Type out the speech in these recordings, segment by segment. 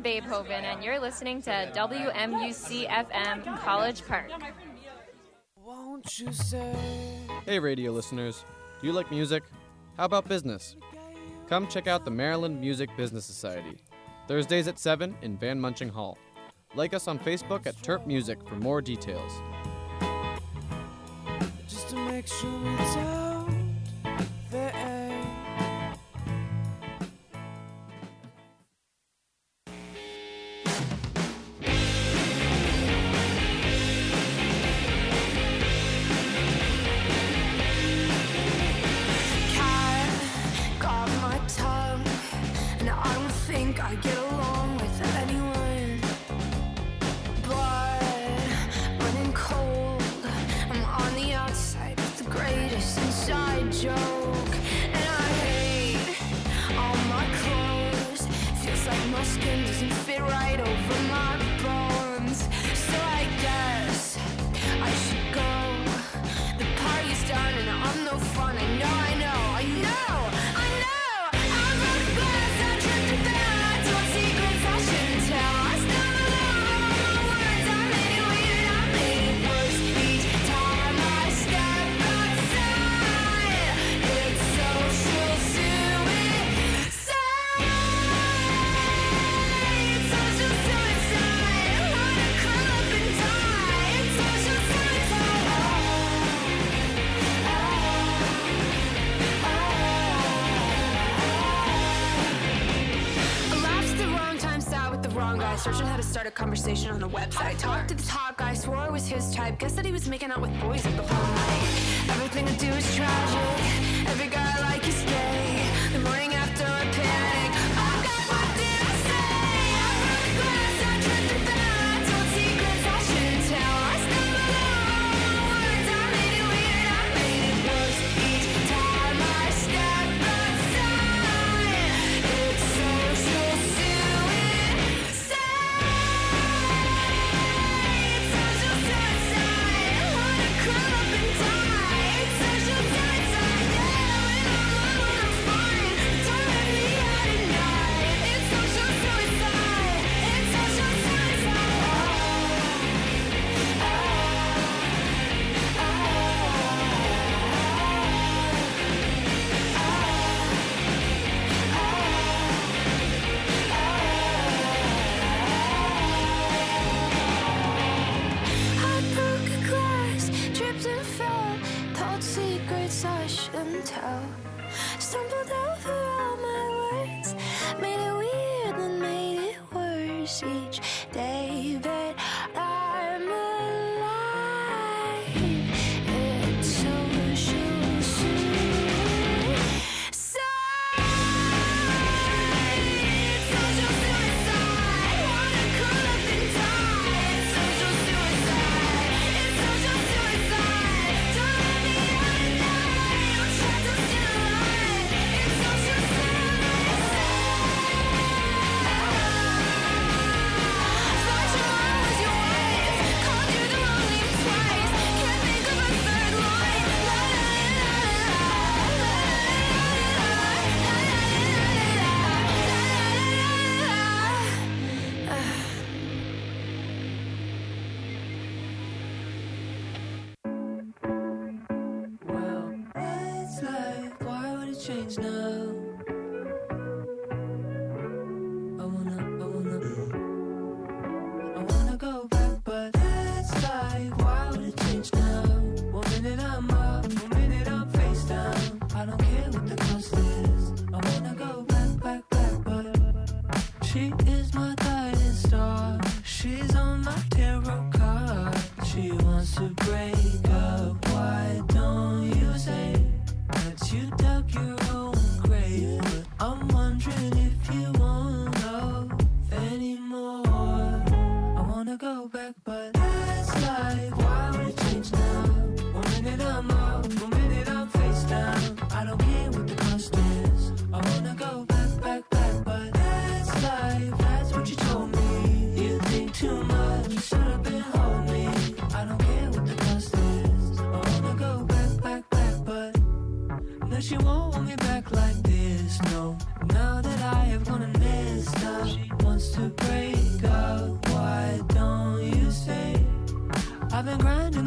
Babehoven, and you're listening to WMUC-FM College Park. Won't you say? Hey radio listeners, do you like music? How about business? Come check out the Maryland Music Business Society, Thursdays at 7 in Van Munching Hall. Like us on Facebook at Terp Music for more details. Just to make sure we don't fade. I get along with anyone, but running cold, I'm on the outside with the greatest inside joke, and I hate all my clothes, feels like my skin doesn't fit right over my bones, so I guess I should go, the party's done and I'm no fun, I know, searching how to start a conversation on a website. Talked to the top guy, swore I was his type. Guess that he was making out with boys like the whole night. Everything I do is tragic. Every guy I like is gay. The morning after I panic. Oh God, what did I say? I broke glass, I tripped the bell. I told secrets I shouldn't tell. I stumbled over my words. I made it weird, I made it worse. Each time I step outside, it's social suicide. I shouldn't tell. Stumbled over all my words, made it weird, then made it worse each day. But I'm alive. It's social suicide. It's social suicide. Wanna curl up and die. It's social suicide. It's social suicide. Don't let me out at night. I'm trapped, I'm still alive. It's social suicide. Thought your mom was your wife. Called you the wrong name twice. Can't think of a third line. La la la la la la la la. Well, it's like, why would it change now? I wanna go back, but it's like, why would it change now? 1 minute I'm up, 1 minute I'm face down. I don't care what the cost is. I wanna go back, but she is my guiding star. She's on my tarot card. She wants to break up. Why don't you say that you dug your own grave? But I'm wondering if you won't love anymore. I wanna go back, but it's like, why would it change now? 1 minute I'm up, 1 minute I'm face down. I don't care what the cost is. I wanna go back, but it's like, that's what you told me. You think too much, you should've been holding me. I don't care what the cost is. I wanna go back, but no, she won't want me back like this, no. Now that I have gone and messed up, she wants to break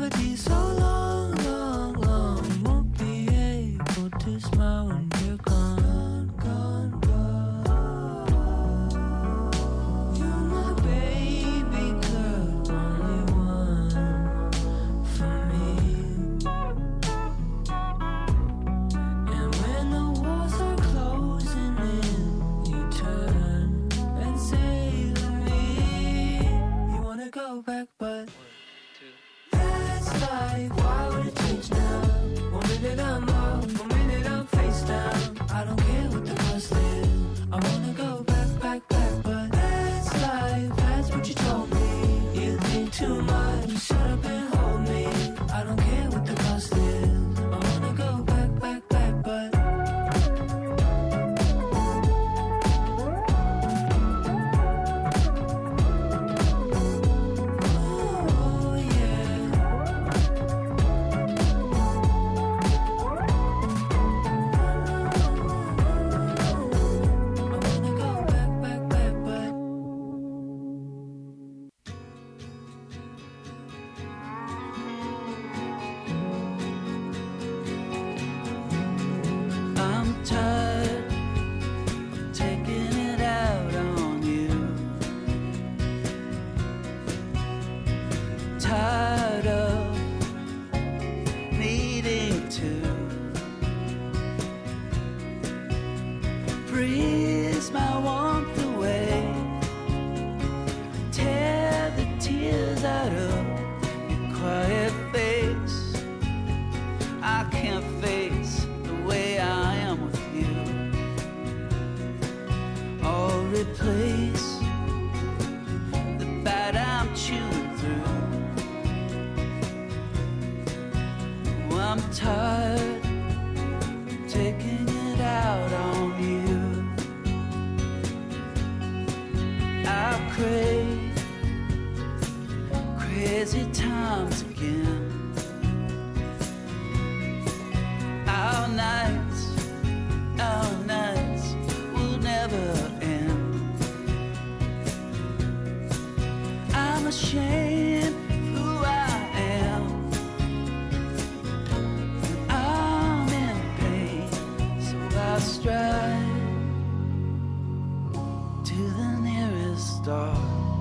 gravity so long, long, long. Won't be able to smile when you're gone, gone, gone. You're my baby girl, only one for me. And when the walls are closing in, you turn and say to me, you wanna go back, but that's life. Why would it change now? 1 minute I'm up, 1 minute I'm face down. I don't care what the cost is. I wanna go back, back, back, but that's life. That's what you told me. You think too much, shut up and hold me. I don't care what the cost is. I wanna go back, back, back, but oh yeah. I wanna go back, back, back, but I'm tired of taking it out on you. Tired of needing to breeze my warmth away. Tear the tears out of your quiet face. I can't face the way I am with you, or replace the bite I'm chewing through. I'm tired of taking it out on you. I crave crazy times again. Our nights will never end. I'm ashamed of who I am. I'm in pain, so I strive to the nearest star.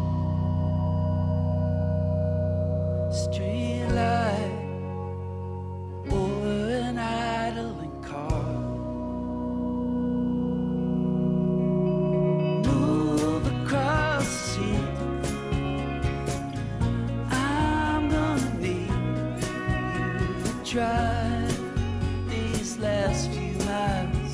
Street light or an idling car. Move across the sea. I'm gonna need you to drive these last few miles.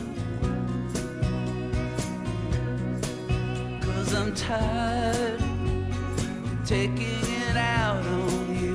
'Cause I'm tired of taking it out on you.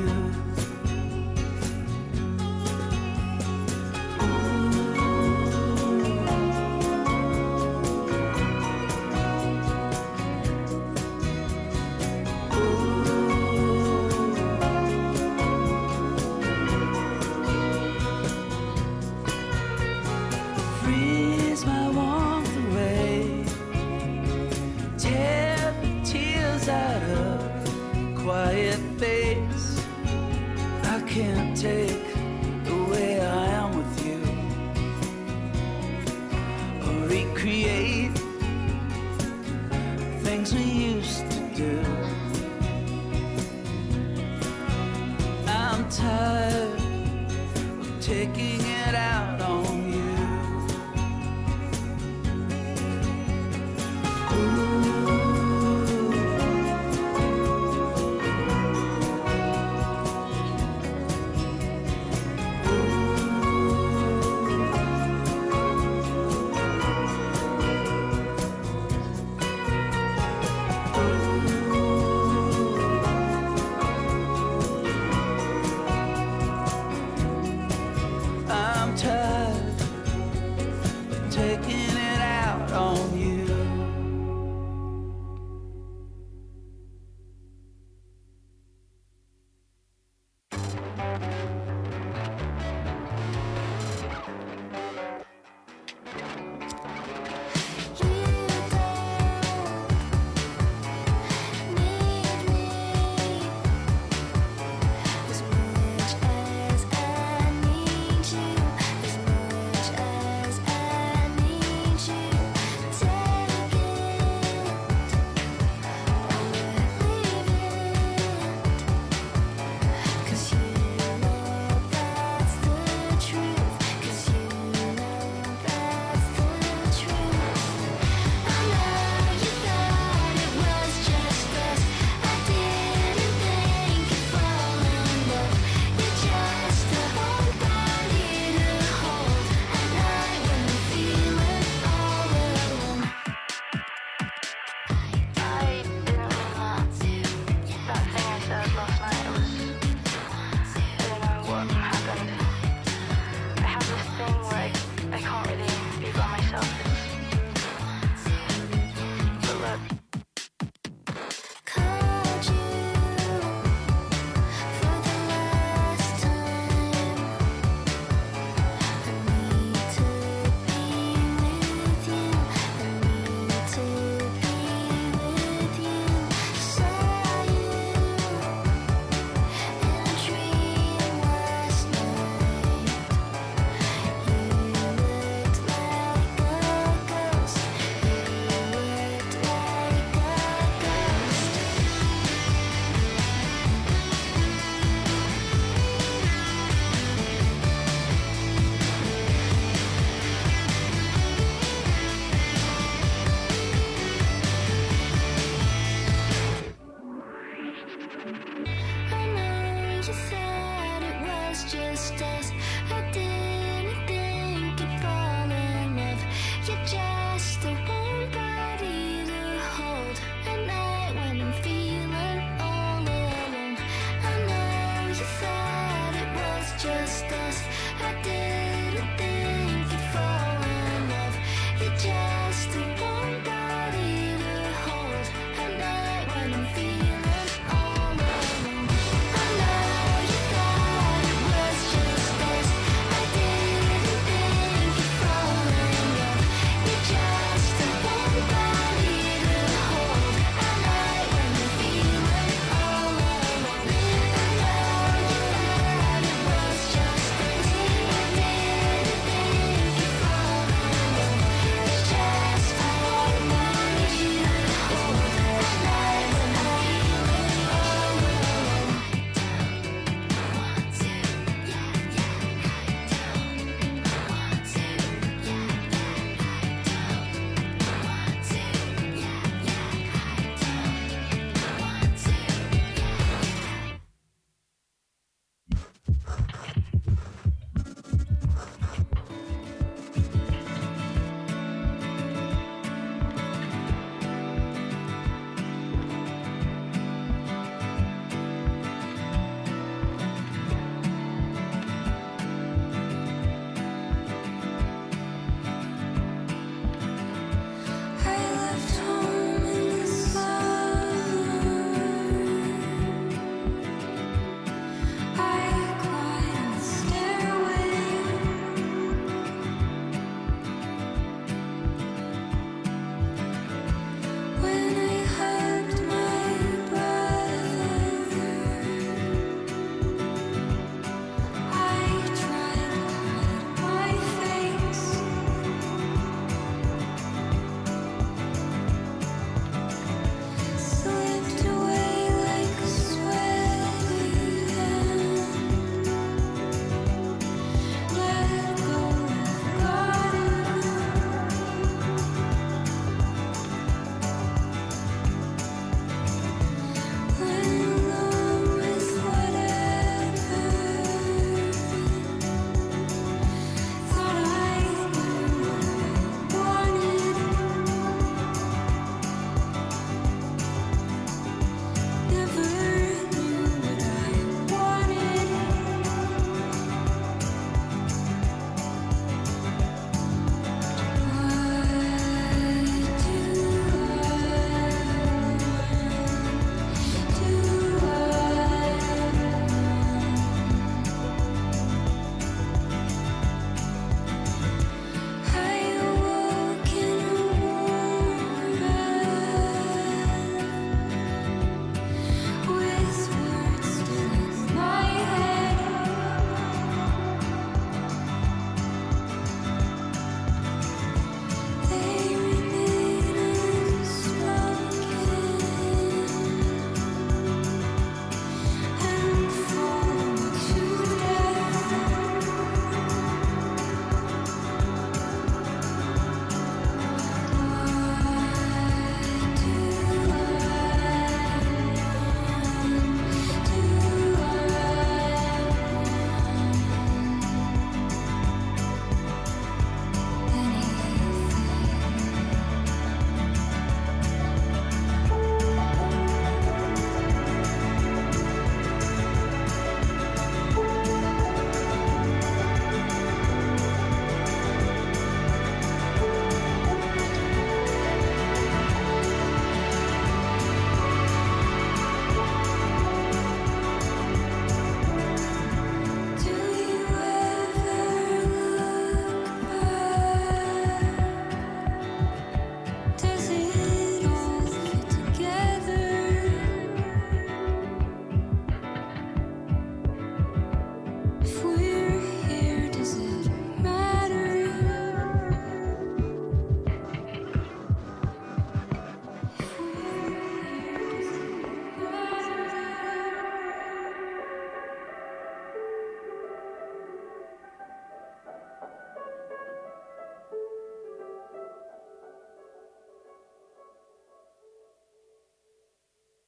Freeze my warmth away. Tear the tears out of quiet face. I can't take the way I am with you, or recreate things we used to do. I'm tired of taking it out on you. I'm tired of taking it out on you. Need me.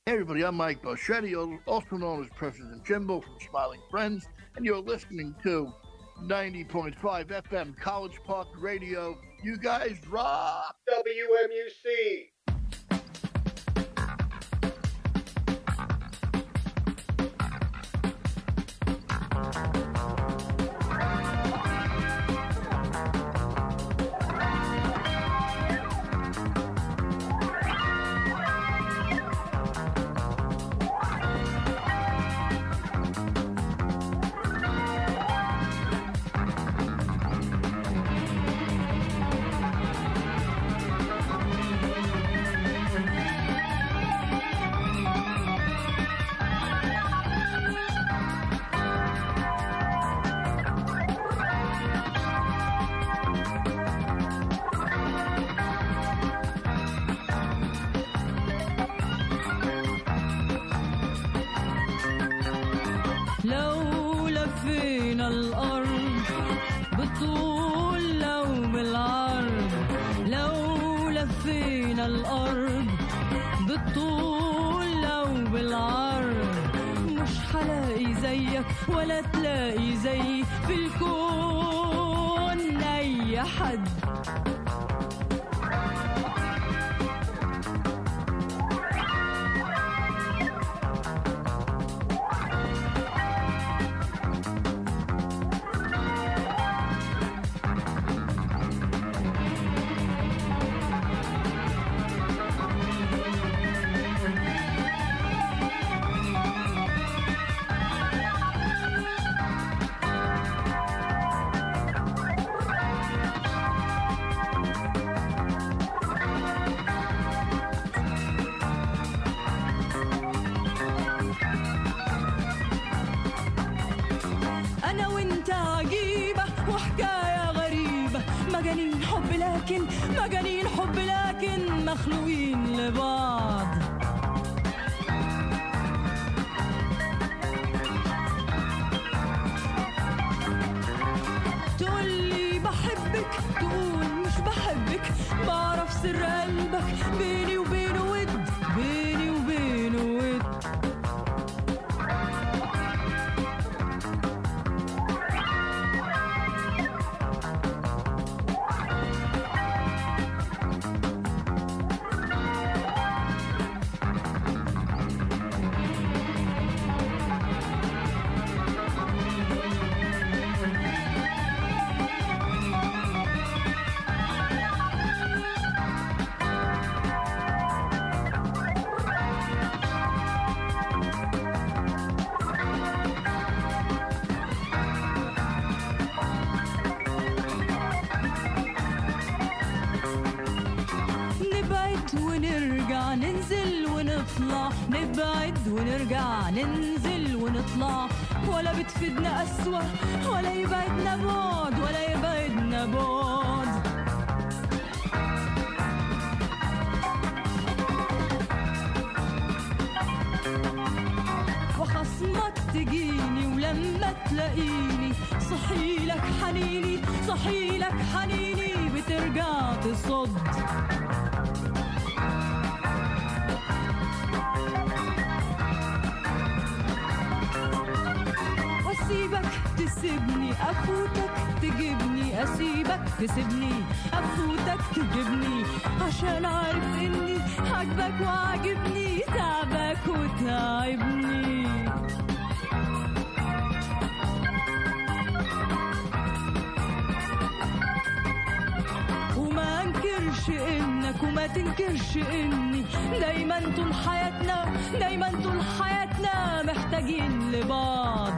Hey everybody, I'm Mike Boschetti, also known as President Jimbo from Smiling Friends, and you're listening to 90.5 FM College Park Radio. You guys rock! WMUC! ولا تلاقي زي في الكون أي حد. مجانين حب لكن مخلوقين لبعض. تقولي بحبك تقول مش بحبك، بعرف سر قلبك بيني وبينه ود، بيني وبينه ود. نبعد ونرجع ننزل ونطلع، ولا بتفيدنا أسوأ ولا يبعدنا بعد ولا يبعدنا بعد. وخصمك تجيني ولما تلاقيني صحيلك حنيني، صحيلك حنيني بترجع تصد. أسيبك تسيبني أفوتك تجيبني، أسيبك تسيبني أفوتك تجيبني، عشان عارف إني عاجبك وعاجبني، تعبك وتعبني. وما انكرش إنك وما تنكرش إني دايما طول حياتنا، دايما طول حياتنا محتاجين لبعض.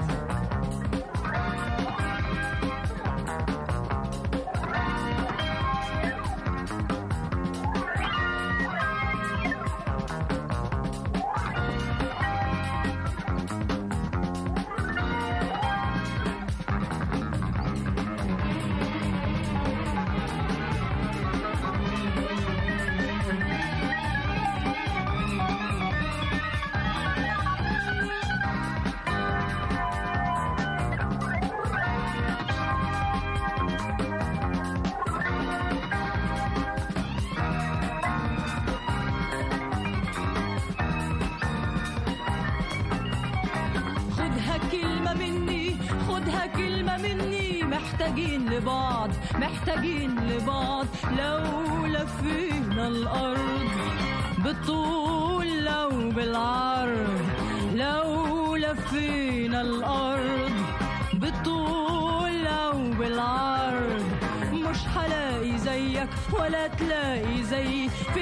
محتاجين لبعض محتاجين لبعض لو لفينا الأرض بالطول لو بالعرض لو لفينا الأرض بالطول لو بالعرض مش هلاقي زيك ولا تلاقي زي في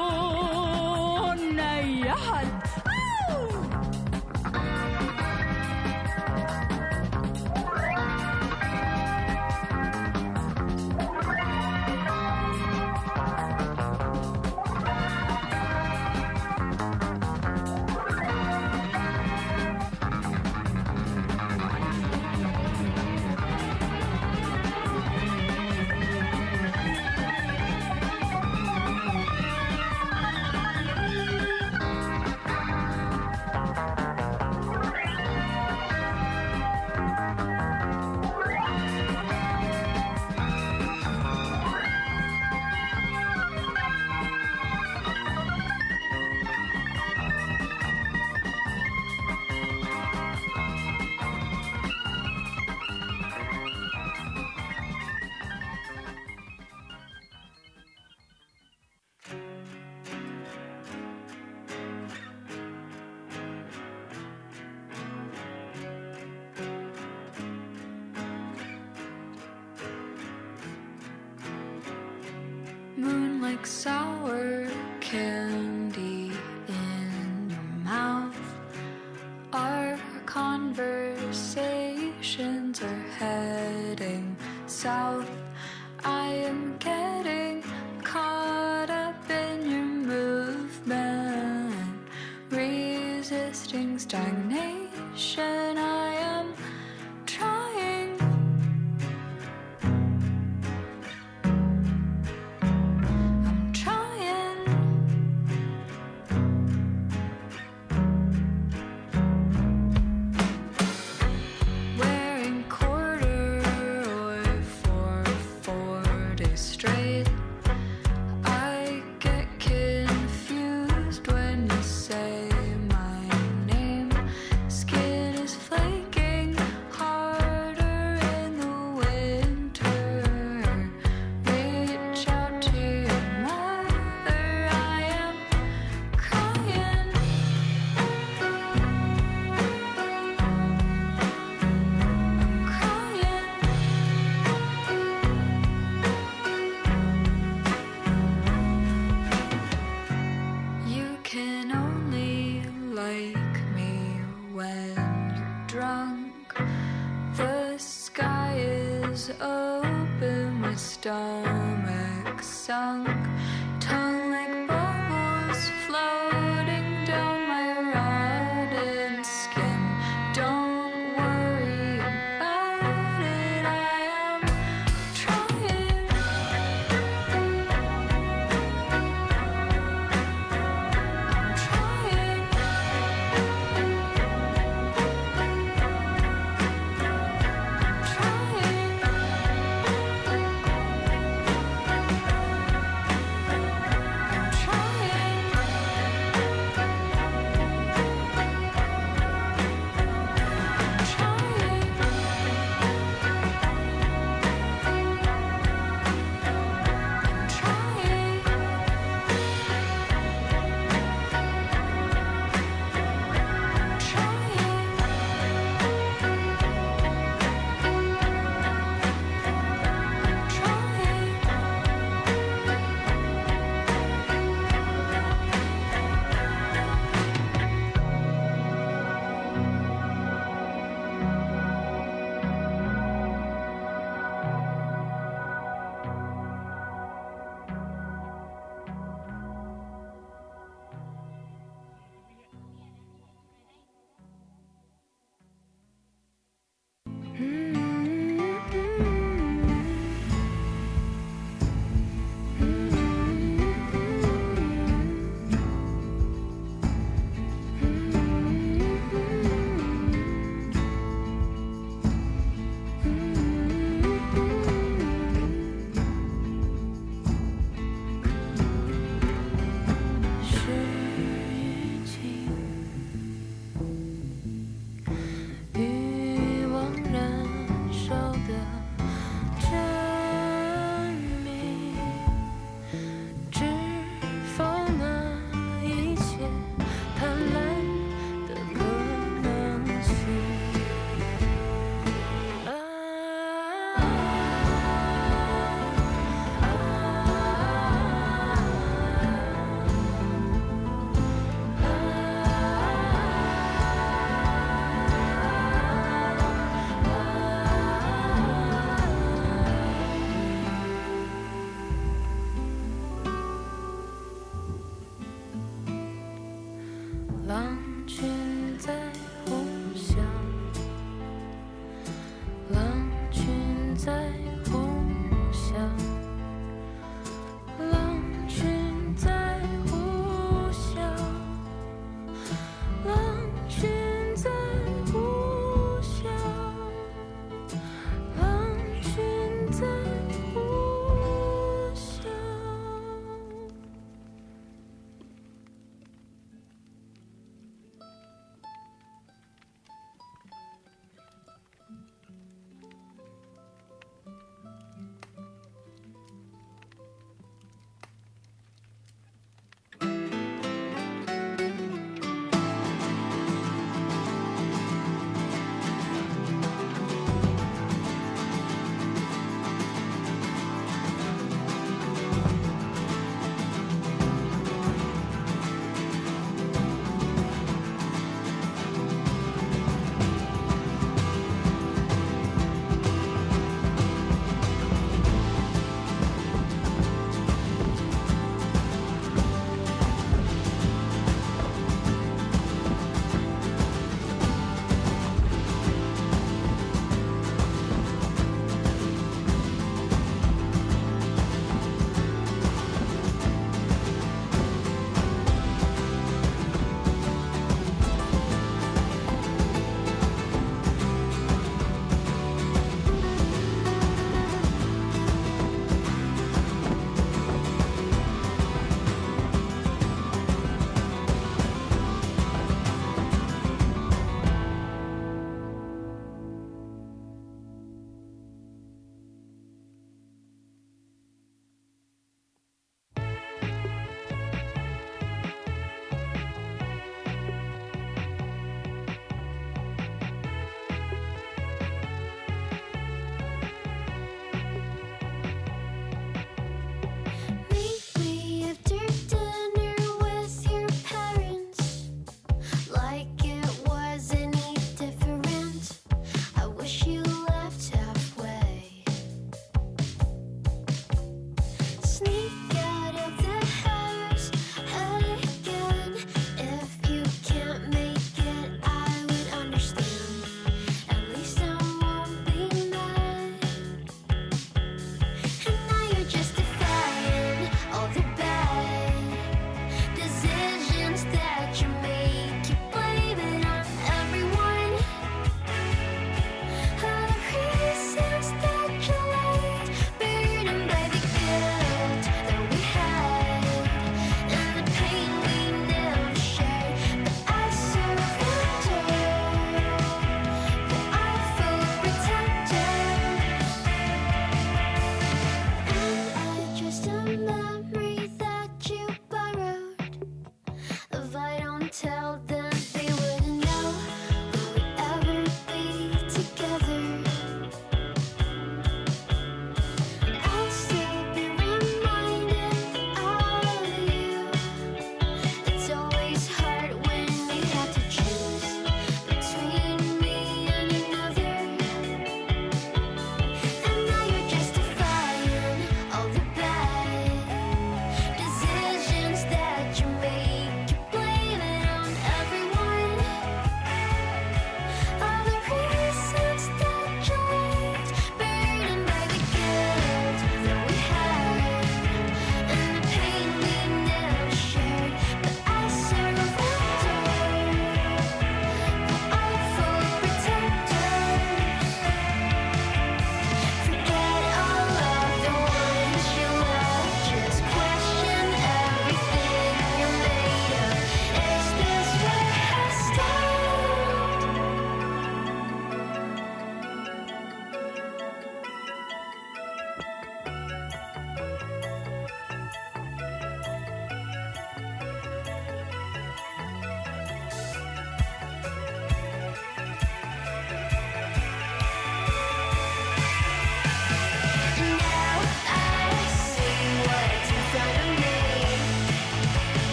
الكون أي حد Moon like sour candy in your mouth. Our conversations are heading south. I am getting caught up in your movement, resisting stagnation. I am trying. I'm trying. Wearing corduroy for 4 days straight. I get confused when you say my name. Skin is flaking harder in the winter. Reach out to your mother. I am crying. You can only like me when you're drunk. The sky is open, my stomach sunk. Tongue like bubbles floating down my rotten skin. Don't worry about it, I am trying. Trying.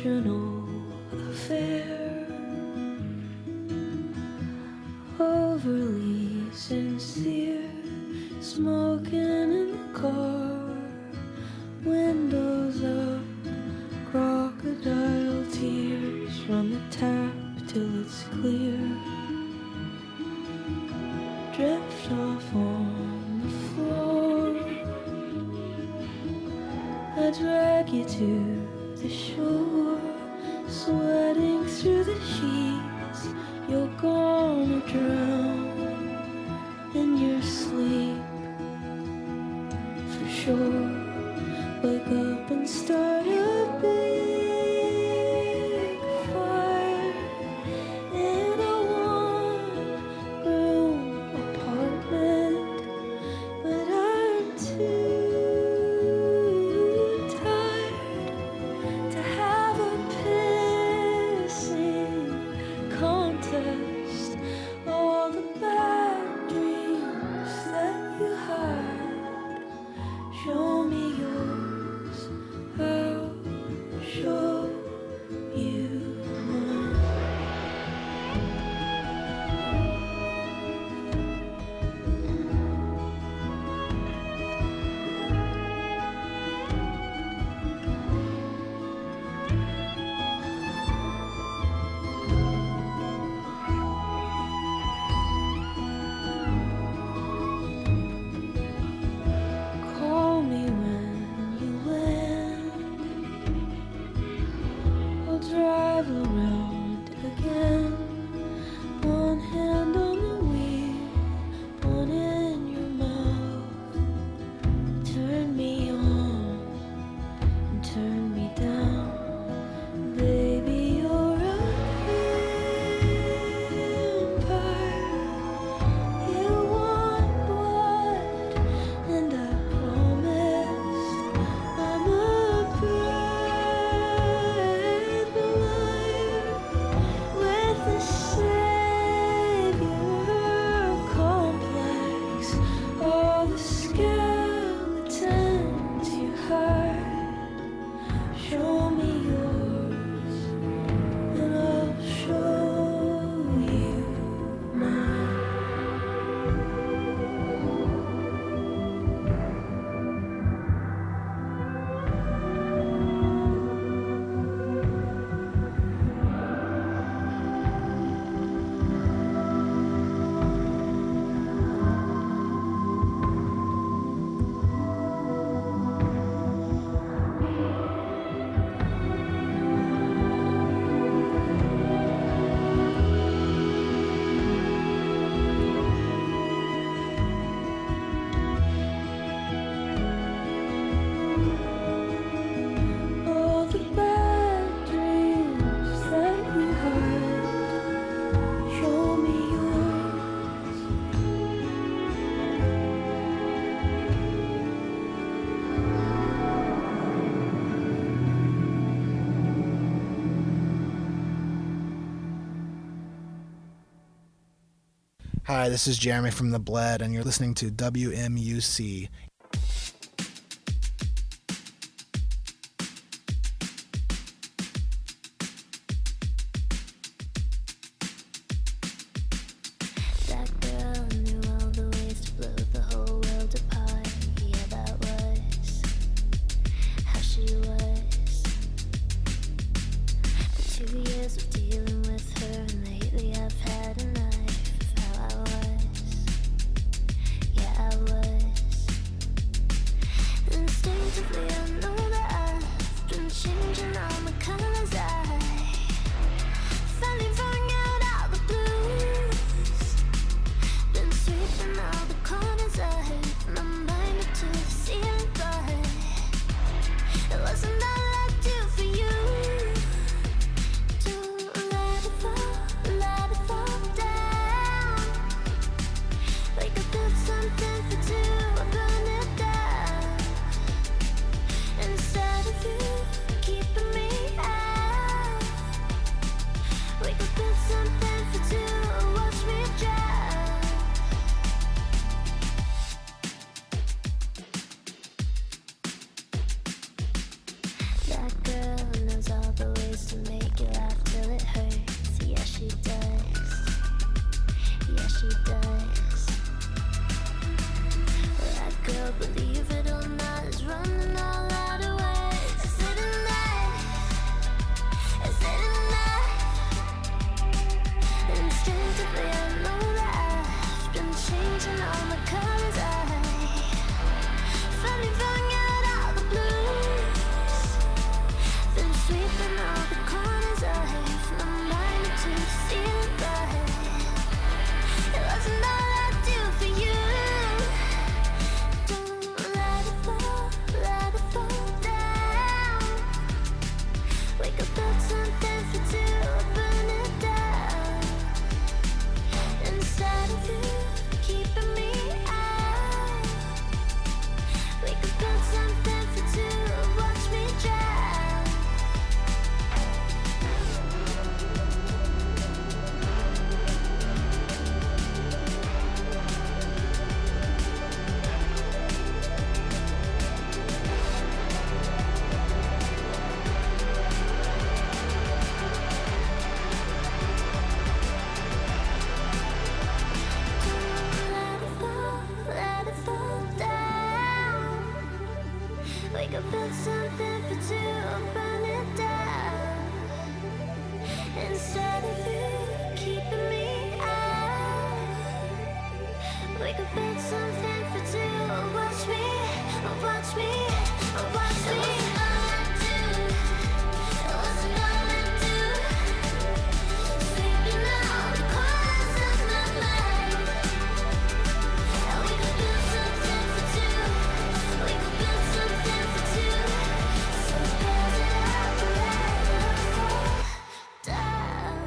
emotional affair, overly sincere, smoking in the car, windows up, crocodile tears, run the tap till it's clear, drift off on the floor, I drag you to the shore, sweating through the sheets, you're gonna drown in your sleep, for sure. Wake up and start a big fire in a one-room apartment, but I'm too tired to have a pissing contest. All the bad dreams that you had, show me yours, I'll show you mine. Call me when you land, I'll drive around again, one hand on the wheel, one in your mouth, turn me on and turn me down, baby you're a vampire, you want blood, and I promised I'm a bride, with a savior complex, all the skeletons you hide, show me yours, and I'll show you mine. All the bad dreams that you had, show me yours. Hi, this is Jeremy from The Bled, and you're listening to WMUC. That girl knew all the ways to blow the whole world apart. Yeah, that was how she was. The 2 years of dealing with her, and lately I've had enough of how I was. Yeah, I was. Instinctively, I know that I've been changing all my colors. I finally found out all the blues. Been sweeping all the corners of my mind up to the ceiling, but it wasn't all I do for you. Do she does. Yeah, she does. That girl, believe it or not, is running all out of ways. Is it enough? Is it enough? Instinctively, I know that I've been changing all the colors. I finally found out all the blues. Been sweeping all the corners of my mind to see it right. It wasn't all I do for you. Don't let it fall down. Wake up, build something for two, burn it down. Inside of you, keeping me out. Wake up, build something for two, watch me drown. Let it fall down. Wake up, build something for two, burn it down. Inside of you, keeping me out. Wake up, build something for two, watch me, watch me, watch me. It wasn't all I do. Sleeping all the corners of my mind. We could build something for two. We could build something for two. So build it up, let it fall down.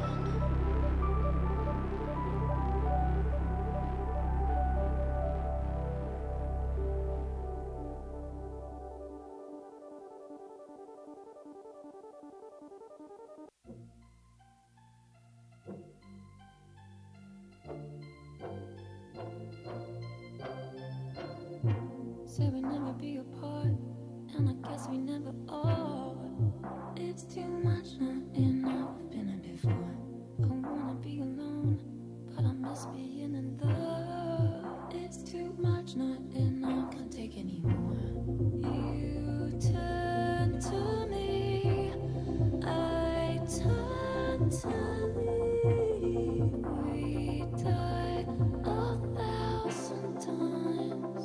Said we'd never be apart, and I guess we never are. It's too much, not enough. Been it before. I wanna be alone, but I miss being in love. It's too much, not enough. Can't take anymore. You turn to me, I turn to leave. We die 1,000 times.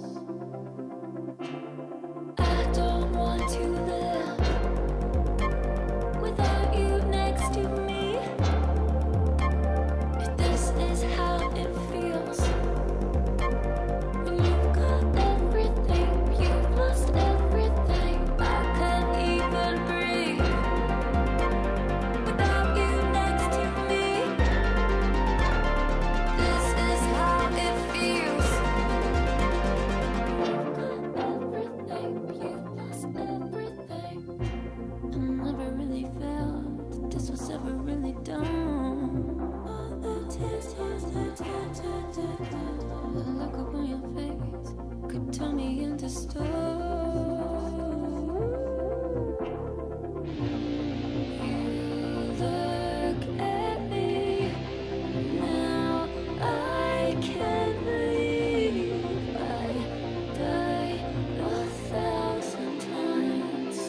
I don't want to live without you next to me. If this is how it feels when you've got everything, you've lost everything. I can't even breathe without you next to me. This is how it feels. You've got everything, you've lost everything. I never really felt that this was ever really done. All the tears, the look upon your face could turn me into stone. You look at me now, I can't believe I died 1,000 times.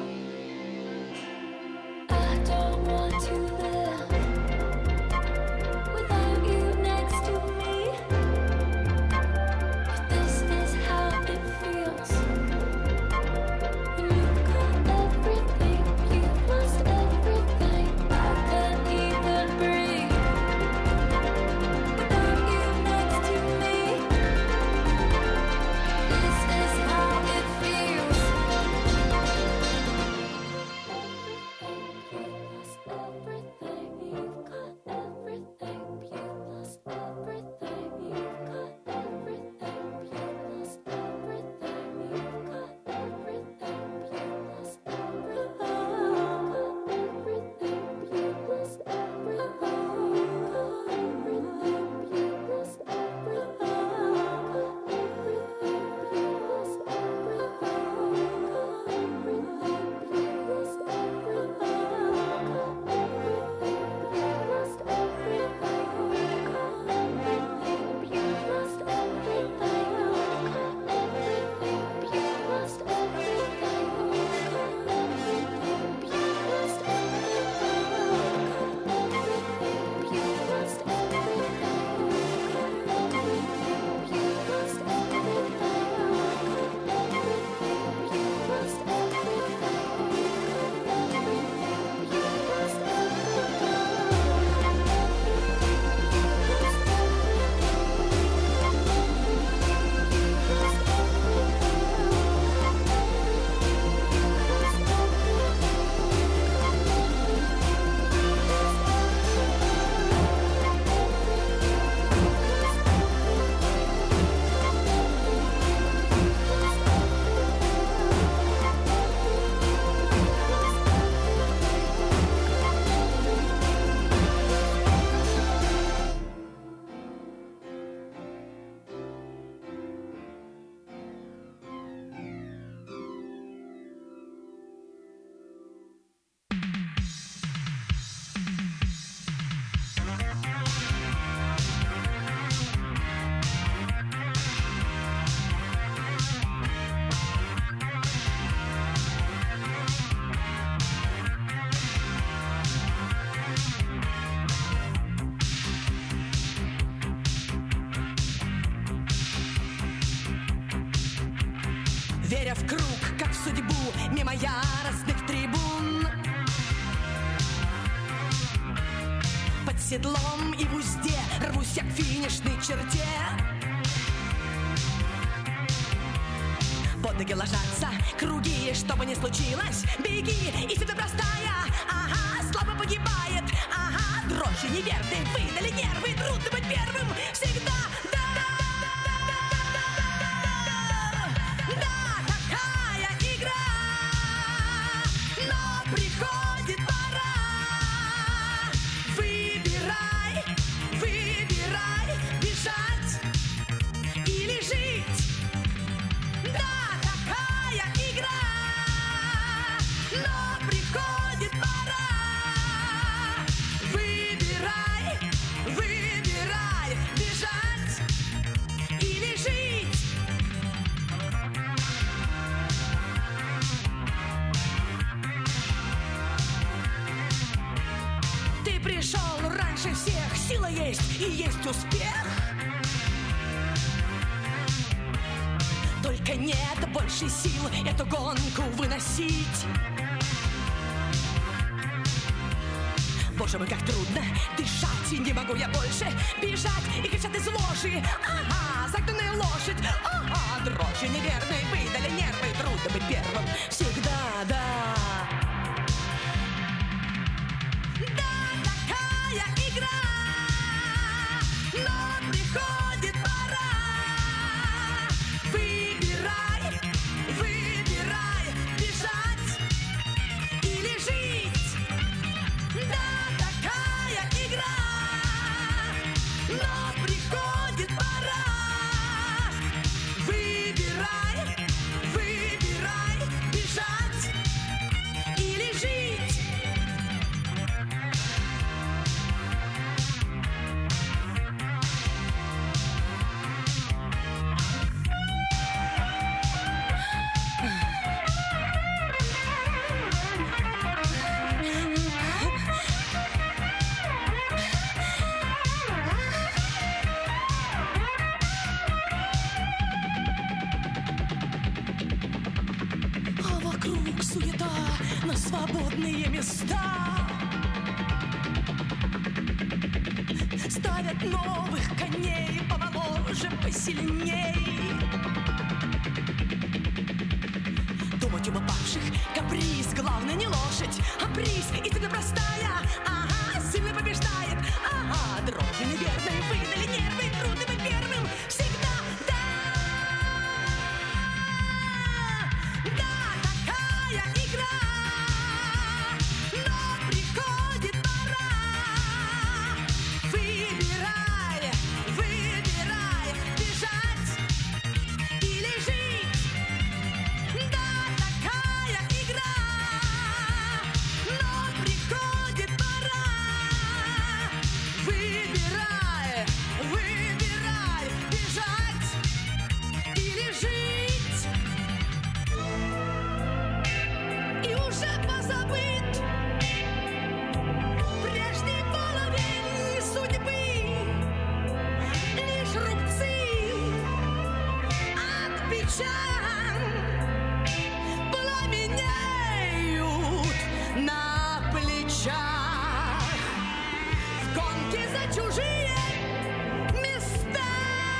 I don't want to live without you next to me. If this is how it feels веря в круг, как в судьбу, мимо яростных трибун. Под седлом и в узде рвусь я к финишной черте. Под ноги ложатся круги, что бы ни случилось, беги, истина простая, ага, слабо погибает, ага, дрожжи неверные, выдали нервы, трудно быть первым, всегда, да, такая игра, но приходит пора, выбирай, бежать или жить. Да, такая игра, но приходит пора. Выбирай, бежать или жить. Ты пришел раньше всех, сила есть и есть успех. Только нет больше сил эту гонку выносить. Боже мой, как трудно дышать, и не могу я больше бежать и кричать из ложи. Ага, загнанная лошадь, ага, дрожжи неверные, выдали нервы, трудно быть первым, всегда, да. Да, такая игра, но приходит пора. Выбирай, бежать или жить. Да, такая игра, но приходит пора. Выбирай, бежать или жить. А вокруг суета на свободные места. Ставят новых коней помоложе, посильней. Думать об упавших каприз, главное не лошадь, а приз. Истина простая, ага, сильный побеждает, ага, дрожжи неверные, выдали нервы, трудно быть первым, всегда, да. Да, такая игра, но приходит пора. Выбирай, бежать или жить. Да, такая игра, но приходит пора. Выбирай, бежать или жить. И уже позабыт прежний половень судьбы. Лишь рубцы от печаль пламенеют на плечах. В гонке за чужие места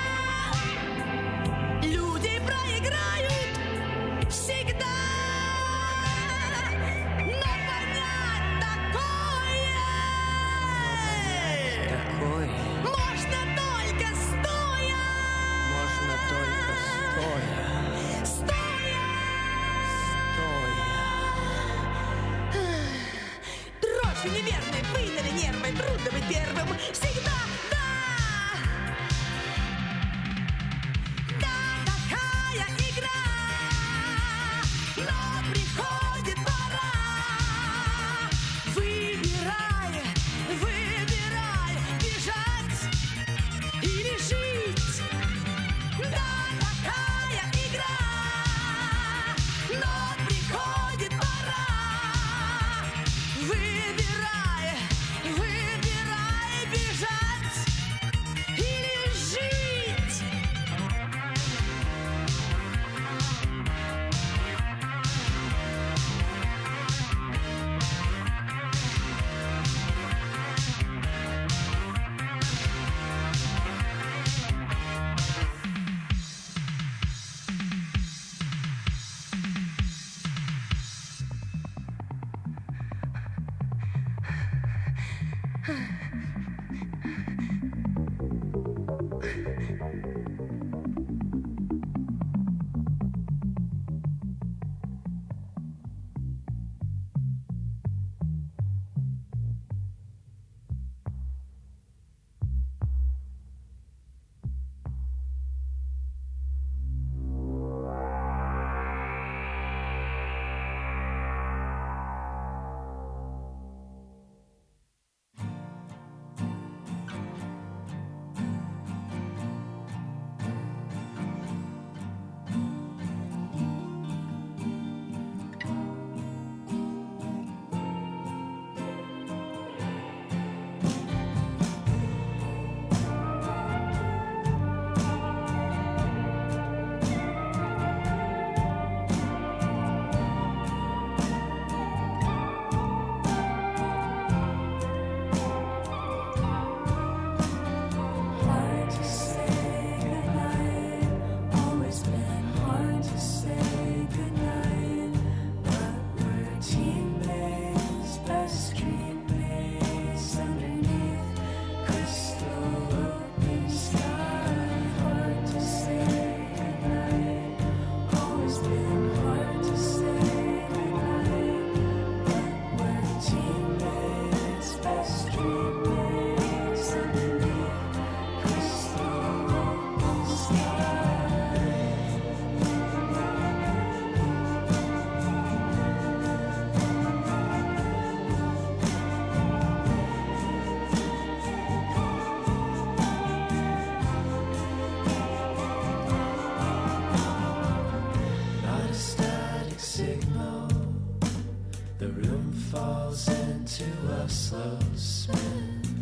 люди проиграют всегда. Но понять такое можно только стоя. Дрожжи неверные, выдали нервы, трудно быть первым, всегда, да. Да, такая игра, но приходит пора. Выбирай, бежать или жить. Да, такая игра, но приходит пора. Выбирай, бежать. Hard to say goodnight, always been hard to say goodnight. But we're teammates, best dreammates underneath crystal open sky. Hard to say goodnight, always been hard to say goodnight. But we're teammates, best dreammates underneath crystal open sky. Not a static signal. The room falls into a slow spin.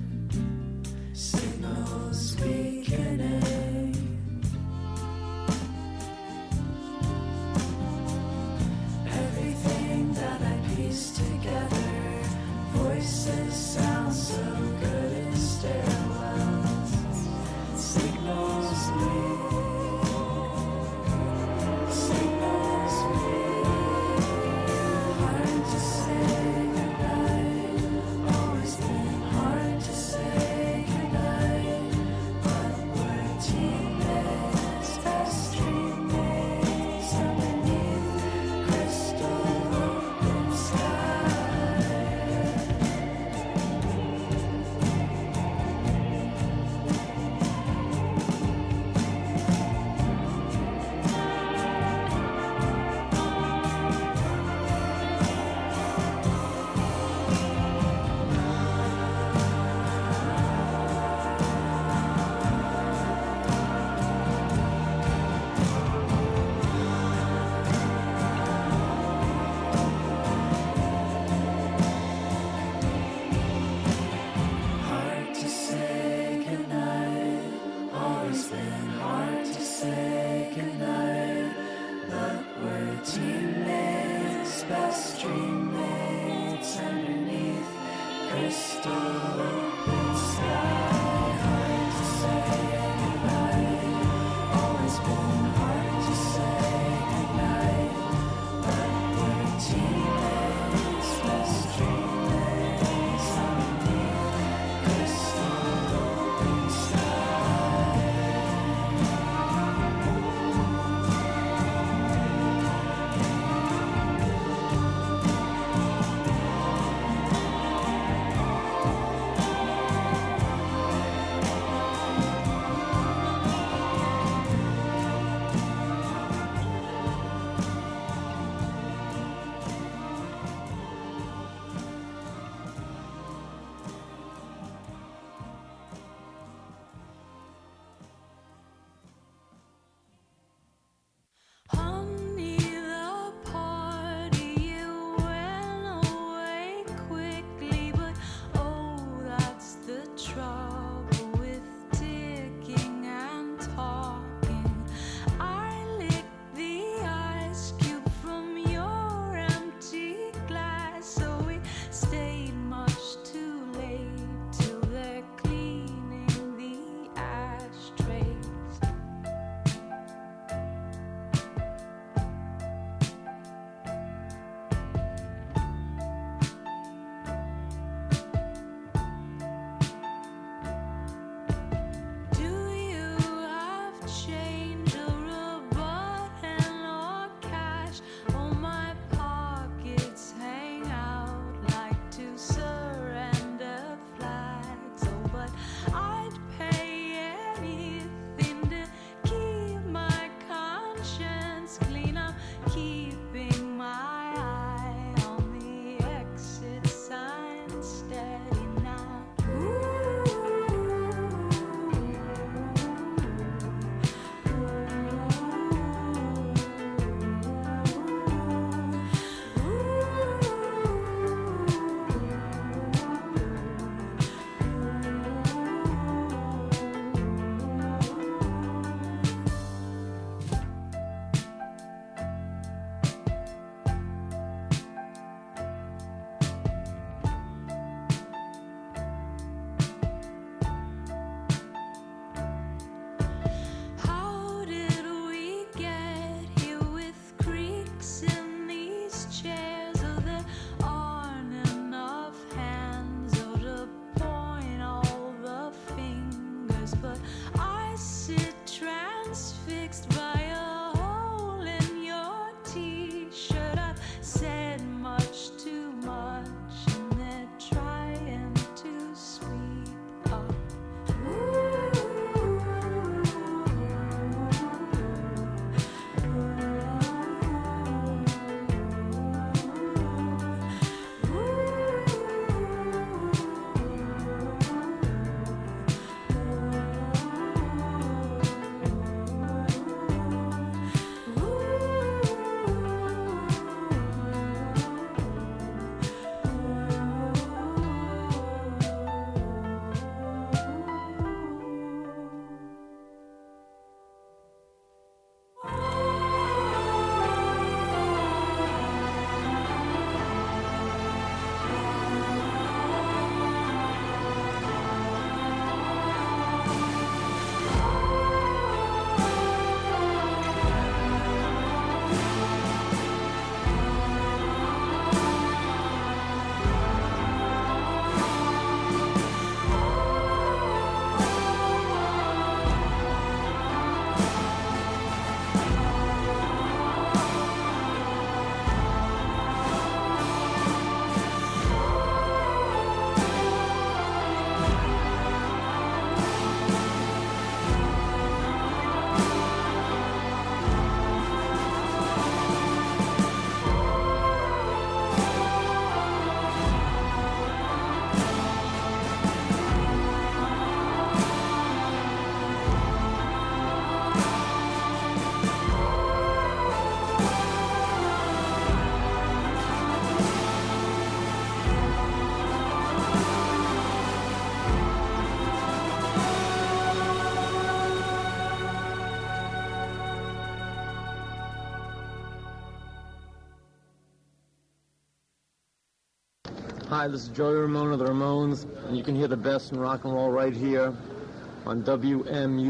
Hi, this is Joey Ramone of the Ramones, and you can hear the best in rock and roll right here on WMU.